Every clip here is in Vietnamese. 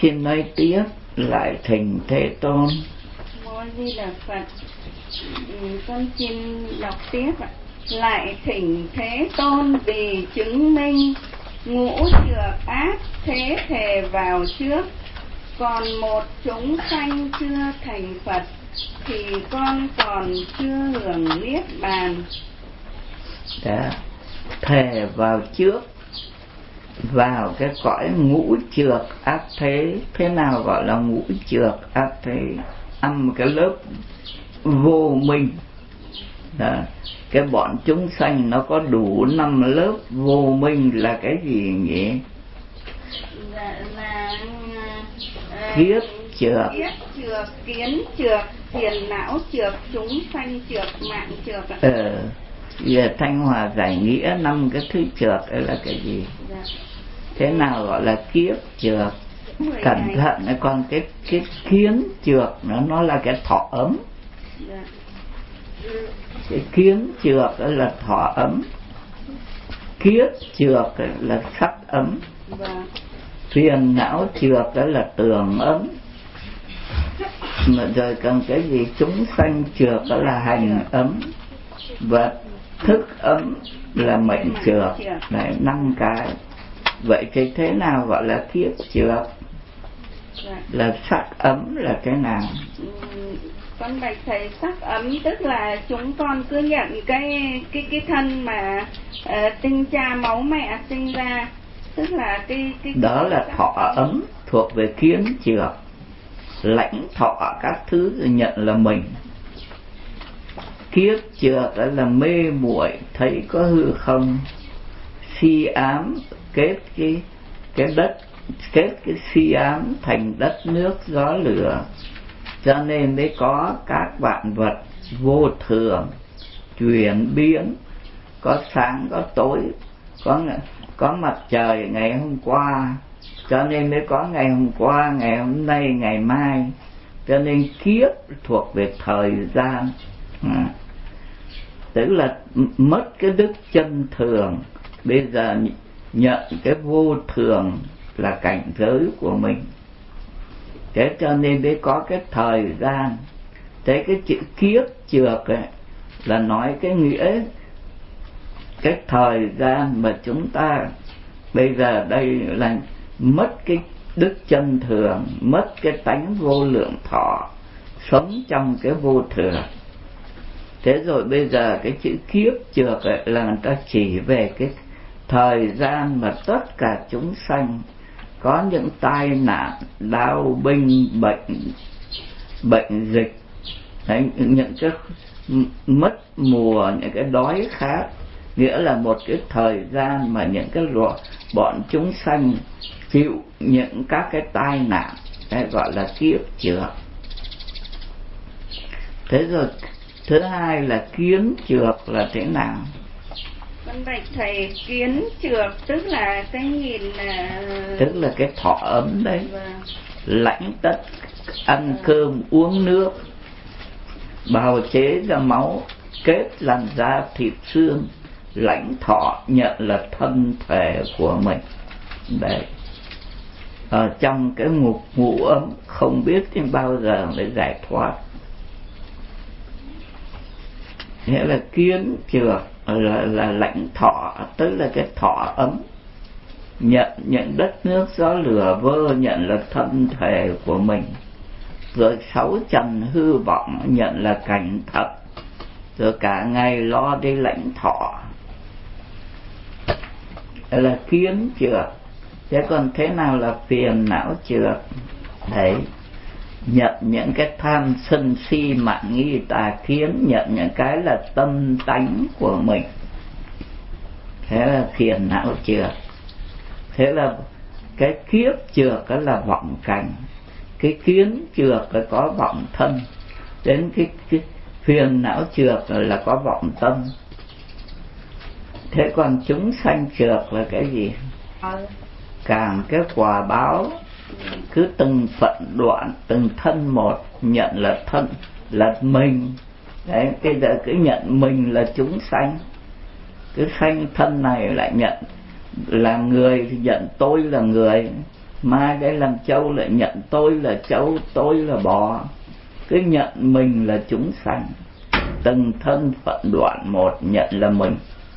Xin nói tiếp lại thỉnh Thế Tôn. Mô Di Đà Phật. Con xin đọc tiếp ạ. Lại thỉnh Thế Tôn vì chứng minh ngũ trược ác thế thề vào trước. Còn một chúng sanh chưa thành Phật thì con còn chưa hưởng niết bàn. Đã thề vào trước, vào cái cõi ngũ trược ác thế. Thế nào gọi là ngũ trược ác thế? Ăn một cái lớp vô minh. Đó. Cái bọn chúng sanh nó có đủ 5 lớp vô minh là cái gì nhỉ? Là Kiếp trược, kiến trược, phiền não trược, chúng sanh trược, mạng trược. Giờ Thanh Hòa giải nghĩa 5 cái thứ trược ấy là cái gì? Thế nào gọi là kiếp trược? Cẩn thận, còn cái kiến trược nó là cái thọ ấm. Cái kiến trược là thọ ấm, kiếp trược là sắc ấm, phiền não trược là tường ấm. Mà rồi còn cái gì? Chúng sanh trược là hành ấm, và thức ấm là mệnh trược. Đấy, 5 cái. Vậy thì thế nào gọi là kiếp trược? Là sắc ấm là cái nào? Con bạch thầy, sắc ấm tức là chúng con cứ nhận cái thân mà tinh cha máu mẹ sinh ra, tức là cái đó là thọ ấm, thuộc về kiến trược. Lãnh thọ các thứ nhận là mình. Kiếp trược là mê muội, thấy có hư không, si ám, kết cái đất, kết cái si ám thành đất nước gió lửa. Cho nên mới có các vạn vật vô thường, chuyển biến, có sáng có tối, có mặt trời ngày hôm qua, cho nên mới có ngày hôm qua, ngày hôm nay, ngày mai. Cho nên kiếp thuộc về thời gian. Tức là mất cái đức chân thường, bây giờ nhận cái vô thường là cảnh giới của mình. Thế cho nên mới có cái thời gian. Thế cái chữ kiếp trược ấy là nói cái nghĩa, cái thời gian mà chúng ta bây giờ đây là mất cái đức chân thường, mất cái tánh vô lượng thọ, sống trong cái vô thường. Thế rồi bây giờ cái chữ kiếp trược ấy là người ta chỉ về cái thời gian mà tất cả chúng sanh có những tai nạn, đau binh, bệnh dịch, đấy, những cái mất mùa, những cái đói khát. Nghĩa là một cái thời gian mà những cái bọn chúng sanh chịu những các cái tai nạn, đấy gọi là kiếp trược. Thế rồi thứ hai là kiến trược là thế nào? Con bạch thầy, kiến trược tức là cái nhìn tức là cái thọ ấm đấy. Lãnh tất, ăn cơm uống nước, bào chế ra máu, kết làm da thịt xương, lãnh thọ nhận là thân thể của mình. Đấy, ở trong cái ngủ ấm không biết đến bao giờ mới giải thoát. Nghĩa là kiến trược là lãnh thọ, tức là cái thọ ấm. Nhận đất nước gió lửa vơ nhận là thân thể của mình. Rồi 6 trần hư vọng nhận là cảnh thật. Rồi cả ngày lo đi lãnh thọ, là kiến trược. Thế còn thế nào là phiền não trược? Đấy, nhận những cái tham sân si mạn nghi tà kiến, nhận những cái là tâm tánh của mình. Thế là phiền não trược. Thế là cái kiếp trược đó là vọng cảnh, cái kiến trược là có vọng thân, đến cái phiền não trược là có vọng tâm. Thế còn chúng sanh trược là cái gì? Càng cái quả báo, cứ từng phận đoạn, từng thân một nhận là thân, là mình. Đấy, bây giờ cứ nhận mình là chúng sanh, cứ sanh thân này lại nhận là người thì nhận tôi là người, mai đây làm trâu lại nhận tôi là trâu, tôi là bò, cứ nhận mình là chúng sanh, từng thân phận đoạn một nhận là mình.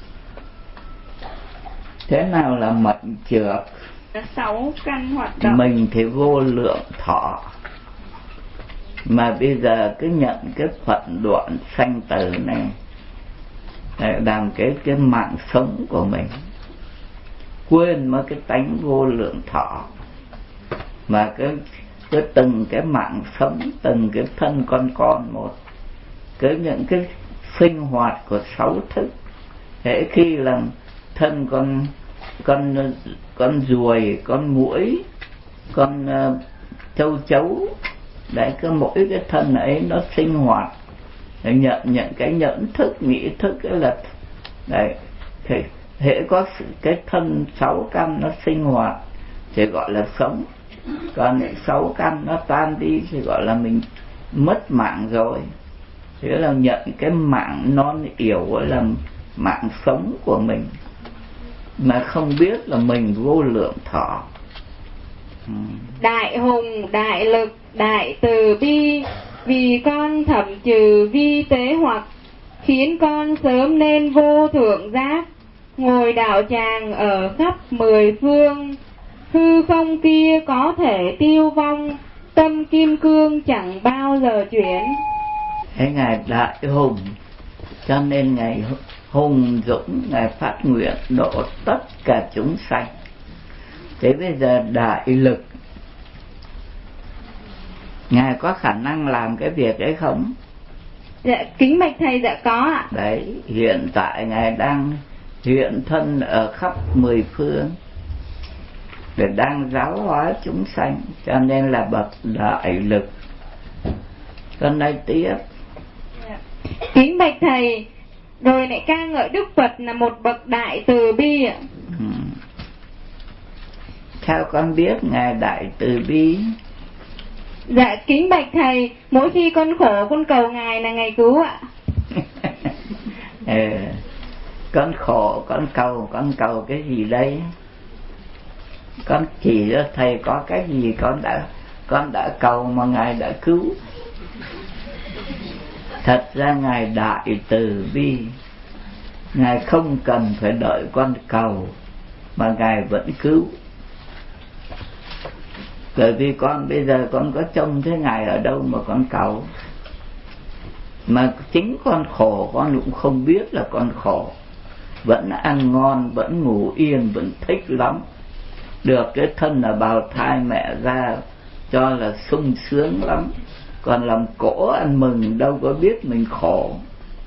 Thế nào là mệnh trược? 6 căn hoạt động. Mình thì vô lượng thọ, mà bây giờ cứ nhận cái phận đoạn sanh tử này để làm cái mạng sống của mình, quên mất cái tánh vô lượng thọ, mà cứ từng cái mạng sống, từng cái thân con một, cứ những cái sinh hoạt của 6 thức. Thế khi làm thân con ruồi, con muỗi, con châu chấu, đấy, cứ mỗi cái thân ấy nó sinh hoạt, nhận cái nhẫn thức, nghĩ thức ấy là đấy. Hễ có cái thân 6 căn nó sinh hoạt thì gọi là sống, còn 6 căn nó tan đi thì gọi là mình mất mạng rồi. Thế là nhận cái mạng non yểu ấy là mạng sống của mình, mà không biết là mình vô lượng thọ. Đại hùng, đại lực, đại từ bi, vì con thẩm trừ vi tế hoặc, khiến con sớm nên vô thượng giác, ngồi đạo tràng ở khắp 10 phương. Hư không kia có thể tiêu vong, tâm kim cương chẳng bao giờ chuyển. Thế Ngài đại hùng, cho nên Ngài hùng dũng, Ngài phát nguyện độ tất cả chúng sanh. Thế bây giờ đại lực, Ngài có khả năng làm cái việc ấy không? Dạ, kính bạch thầy, dạ có ạ. Đấy, hiện tại Ngài đang hiện thân ở khắp 10 phương để đang giáo hóa chúng sanh, cho nên là bậc đại lực. Con nói tiếp. Kính bạch thầy, rồi lại ca ngợi Đức Phật là một bậc đại từ bi ạ. Sao con biết Ngài đại từ bi? Dạ kính bạch thầy, mỗi khi con khổ con cầu Ngài là Ngài cứu ạ. Con khổ con cầu cái gì đây? Con chỉ cho thầy có cái gì con đã cầu mà Ngài đã cứu. Thật ra Ngài đại từ bi, Ngài không cần phải đợi con cầu mà Ngài vẫn cứu. Bởi vì con bây giờ con có trông thấy Ngài ở đâu mà con cầu. Mà chính con khổ con cũng không biết là con khổ, vẫn ăn ngon, vẫn ngủ yên, vẫn thích lắm. Được cái thân là bào thai mẹ ra cho là sung sướng lắm, còn làm cổ ăn mừng đâu có biết mình khổ.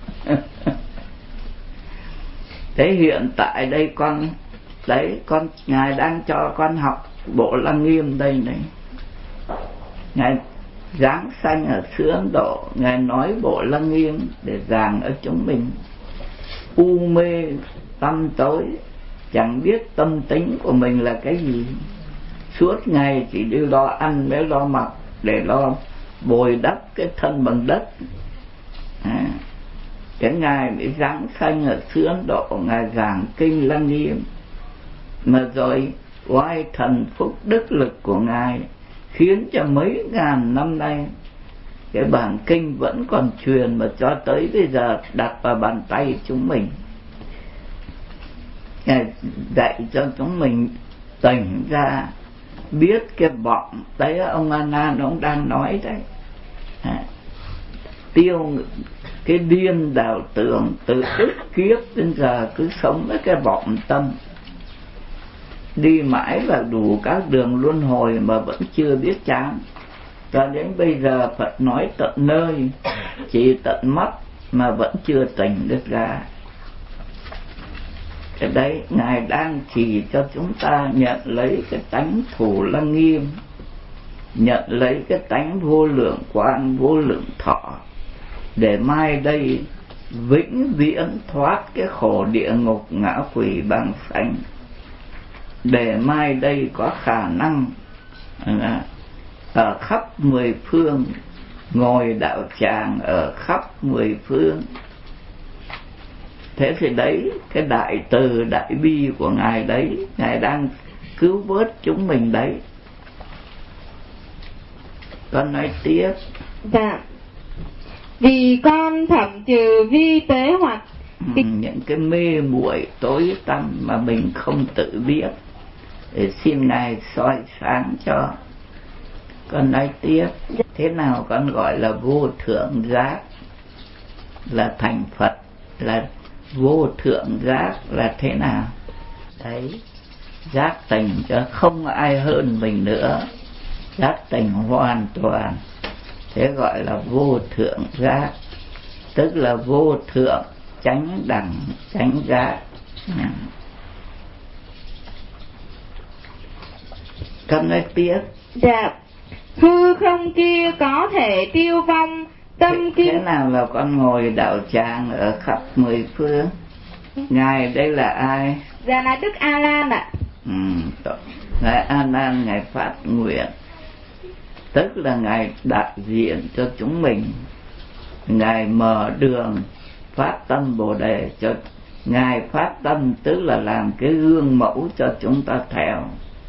Thế hiện tại đây con Ngài đang cho con học Bộ Lăng Nghiêm đây này. Ngài giáng sanh ở xứ Ấn Độ, Ngài nói Bộ Lăng Nghiêm để giảng ở chúng mình. U mê tâm tối, chẳng biết tâm tính của mình là cái gì, suốt ngày chỉ đi lo ăn mới lo mặc, để lo bồi đắp cái thân bằng đất. Cái Ngài mới giáng sanh ở xứ Ấn Độ, Ngài giảng kinh Lăng Nghiêm, mà rồi oai thần phúc đức lực của Ngài khiến cho mấy ngàn năm nay cái bản kinh vẫn còn truyền, mà cho tới bây giờ đặt vào bàn tay chúng mình. Ngài dạy cho chúng mình tỉnh ra, biết cái vọng. Đấy ông A Nan ông đang nói đấy, tiêu cái điên đảo tưởng từ ức kiếp đến giờ cứ sống với cái vọng tâm, đi mãi vào đủ các đường luân hồi mà vẫn chưa biết chán. Cho đến bây giờ Phật nói tận nơi, chỉ tận mắt mà vẫn chưa tỉnh được ra. Cái đấy Ngài đang chỉ cho chúng ta nhận lấy cái tánh Thủ Lăng Nghiêm, nhận lấy cái tánh vô lượng quang, vô lượng thọ, để mai đây vĩnh viễn thoát cái khổ địa ngục ngã quỷ bàng sanh, để mai đây có khả năng ở khắp 10 phương, ngồi đạo tràng ở khắp 10 phương. Thế thì đấy, cái đại từ đại bi của Ngài đấy, Ngài đang cứu vớt chúng mình đấy. Con nói tiếp. Dạ. Vì con thẩm trừ vi tế hoặc những cái mê muội tối tăm mà mình không tự biết, để xin Ngài soi sáng cho. Con nói tiếp. Thế nào con gọi là vô thượng giác là thành Phật, là vô thượng giác là thế nào? Đấy, giác tỉnh cho không ai hơn mình nữa, giác tỉnh hoàn toàn, thế gọi là vô thượng giác, tức là vô thượng chánh đẳng chánh giác. Con nói tiếp. Dạ. Hư không kia có thể tiêu vong tâm kim. Thế nào là con ngồi đạo tràng ở khắp mười phương? Ngài đây là ai? Dạ là Đức A Lan ạ. Ngài A Nan, Ngài phát nguyện, tức là Ngài đại diện cho chúng mình. Ngài mở đường phát tâm Bồ Đề cho Ngài phát tâm, tức là làm cái gương mẫu cho chúng ta theo.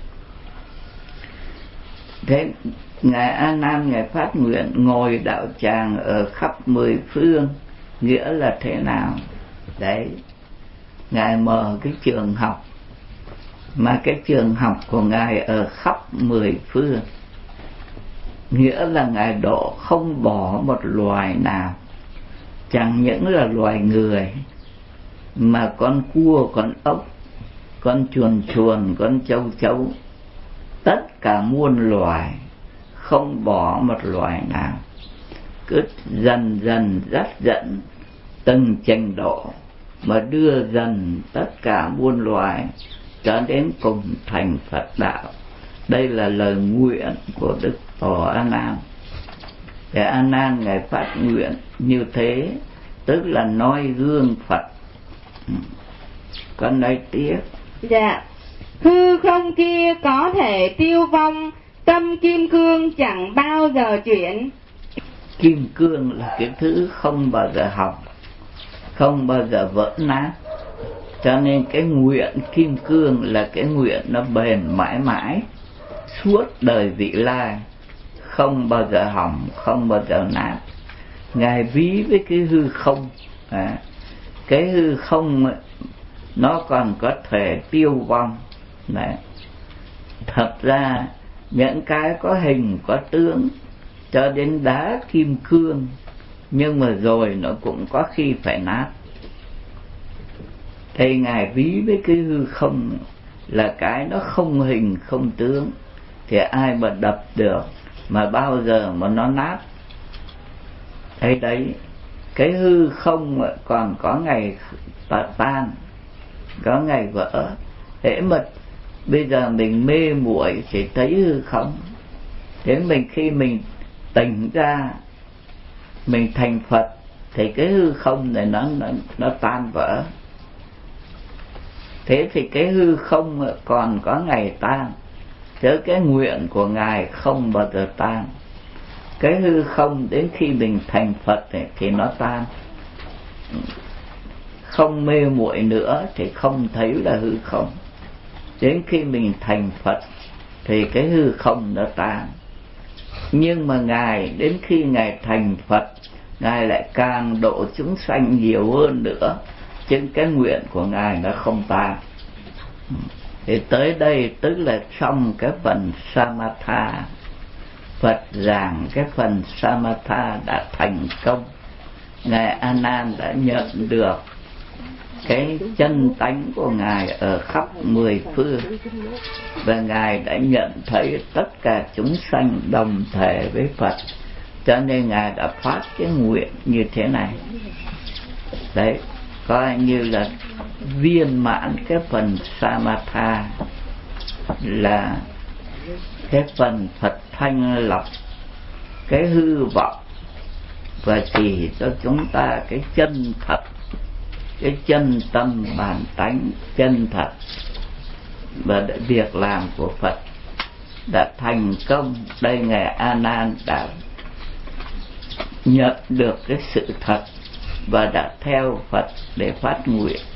Thế Ngài A Nan, Ngài phát nguyện ngồi đạo tràng ở khắp mười phương, nghĩa là thế nào? Đấy, Ngài mở cái trường học, mà cái trường học của Ngài ở khắp mười phương, nghĩa là Ngài độ không bỏ một loài nào, chẳng những là loài người, mà con cua, con ốc, con chuồn chuồn, con châu chấu, tất cả muôn loài, không bỏ một loài nào, cứ dần dần dắt dẫn từng trình độ mà đưa dần tất cả muôn loài cho đến cùng thành Phật đạo. Đây là lời nguyện của Đức Tổ A Nan. Để A Nan Ngài phát nguyện như thế, tức là noi gương Phật. Con nói tiếp. Dạ. Hư không kia có thể tiêu vong tâm kim cương chẳng bao giờ chuyển. Kim cương là cái thứ không bao giờ hỏng, không bao giờ vỡ nát, cho nên cái nguyện kim cương là cái nguyện nó bền mãi mãi suốt đời vị lai, không bao giờ hỏng, không bao giờ nát. Ngài ví với cái hư không, cái hư không nó còn có thể tiêu vong. Đấy. Thật ra những cái có hình có tướng, cho đến đá kim cương, nhưng mà rồi nó cũng có khi phải nát. Thì Ngài ví với cái hư không là cái nó không hình không tướng, thì ai mà đập được, mà bao giờ mà nó nát. Thế đấy, cái hư không còn có ngày tan, có ngày vỡ. Thế mà bây giờ mình mê muội chỉ thấy hư không. Thế khi mình tỉnh ra, mình thành Phật, thì cái hư không này nó tan vỡ. Thế thì cái hư không còn có ngày tan, chứ cái nguyện của Ngài không bao giờ tan. Cái hư không đến khi mình thành Phật thì nó tan. Không mê muội nữa thì không thấy là hư không. Đến khi mình thành Phật thì cái hư không nó tan. Nhưng mà Ngài đến khi Ngài thành Phật, Ngài lại càng độ chúng sanh nhiều hơn nữa, chứ cái nguyện của Ngài nó không tan. Thì tới đây tức là xong cái phần Samatha. Phật giảng cái phần Samatha đã thành công. Ngài A Nan đã nhận được cái chân tánh của Ngài ở khắp mười phương, và Ngài đã nhận thấy tất cả chúng sanh đồng thể với Phật, cho nên Ngài đã phát cái nguyện như thế này. Đấy, coi như là viên mãn cái phần Samatha, là cái phần Phật thanh lọc cái hư vọng và chỉ cho chúng ta cái chân thật, cái chân tâm bản tánh chân thật. Và việc làm của Phật đã thành công. Đây Ngài A Nan đã nhận được cái sự thật và đã theo Phật để phát nguyện.